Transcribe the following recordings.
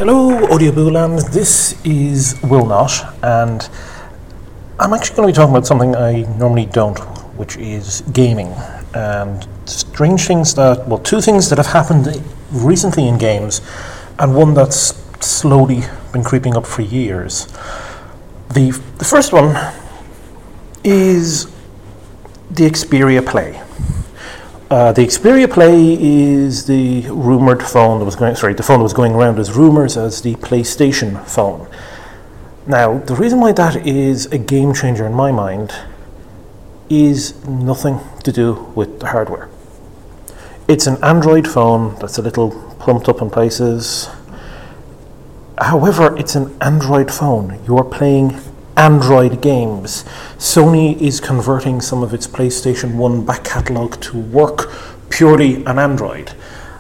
Hello, Audiobooland. This is Will Not, and I'm actually going to be talking about something I normally don't, which is gaming. And strange things two things that have happened recently in games, and one that's slowly been creeping up for years. The first one is the Xperia Play. The Xperia Play is the rumoured phone that was going. The phone that was going around as rumours as the PlayStation phone. Now, the reason why that is a game changer in my mind is nothing to do with the hardware. It's an Android phone that's a little plumped up in places. However, it's an Android phone. You are playing Android games. Sony is converting some of its PlayStation 1 back catalogue to work purely on Android.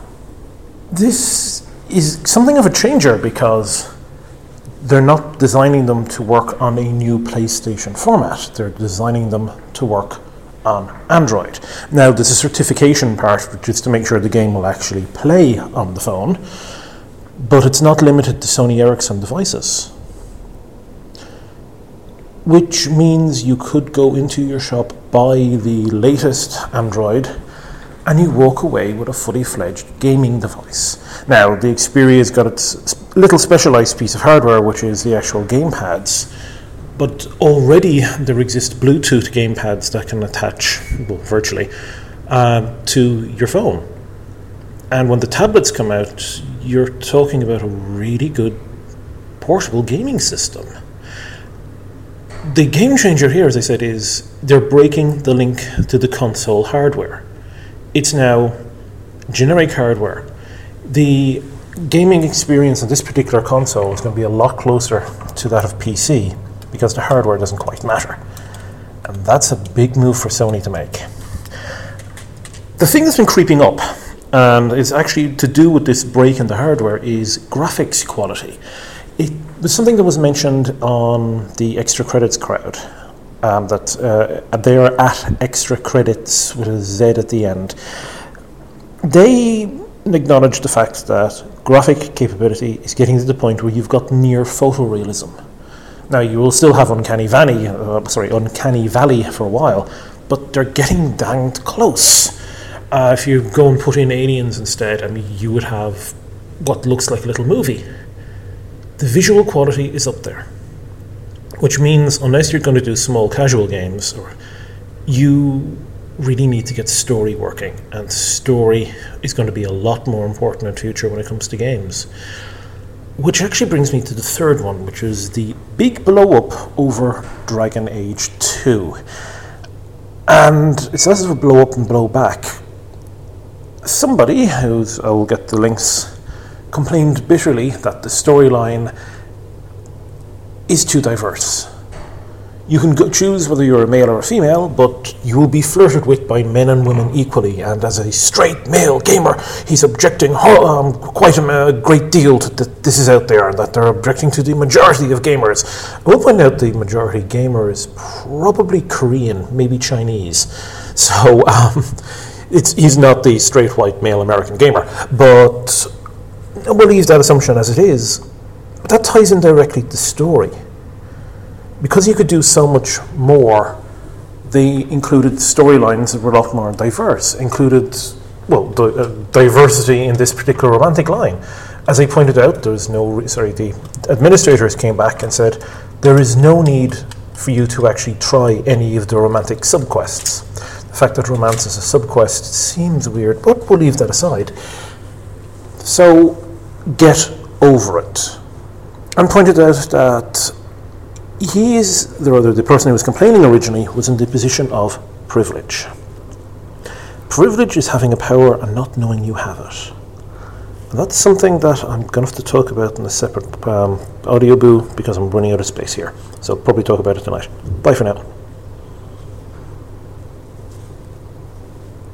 This is something of a changer because they're not designing them to work on a new PlayStation format. They're designing them to work on Android. Now, there's a certification part, which is to make sure the game will actually play on the phone, but it's not limited to Sony Ericsson devices. Which means you could go into your shop, buy the latest Android, and you walk away with a fully fledged gaming device. Now, the Xperia's got its little specialized piece of hardware, which is the actual gamepads, but already there exist Bluetooth gamepads that can attach, virtually, to your phone. And when the tablets come out, you're talking about a really good portable gaming system. The game changer here, as I said, is they're breaking the link to the console hardware. It's now generic hardware. The gaming experience on this particular console is going to be a lot closer to that of PC because the hardware doesn't quite matter. And that's a big move for Sony to make. The thing that's been creeping up, and is actually to do with this break in the hardware, is graphics quality. It was something that was mentioned on the Extra Credits crowd, that they're at Extra Credits with a Z at the end. They acknowledge the fact that graphic capability is getting to the point where you've got near photorealism. Now, you will still have Uncanny Valley for a while, but they're getting danged close. If you go and put in Aliens instead, you would have what looks like a little movie. The visual quality is up there, which means unless you're going to do small casual games, you really need to get story working, and story is going to be a lot more important in the future when it comes to games. Which actually brings me to the third one, which is the big blow up over Dragon Age 2. And it's less of a blow up and blow back. Somebody, I will get the links, complained bitterly that the storyline is too diverse. You can choose whether you're a male or a female, but you will be flirted with by men and women equally, and as a straight male gamer, he's objecting quite a great deal to that this is out there, and that they're objecting to the majority of gamers. I will point out the majority gamer is probably Korean, maybe Chinese, so he's not the straight white male American gamer, but we'll leave that assumption as it is, but that ties in directly to story. Because you could do so much more, they included storylines that were a lot more diverse, diversity in this particular romantic line. As I pointed out, the administrators came back and said, there is no need for you to actually try any of the romantic subquests. The fact that romance is a subquest seems weird, but we'll leave that aside. So, get over it. And pointed out that the person who was complaining originally was in the position of privilege. Privilege is having a power and not knowing you have it. And that's something that I'm going to have to talk about in a separate audio boo because I'm running out of space here. So I'll probably talk about it tonight. Bye for now.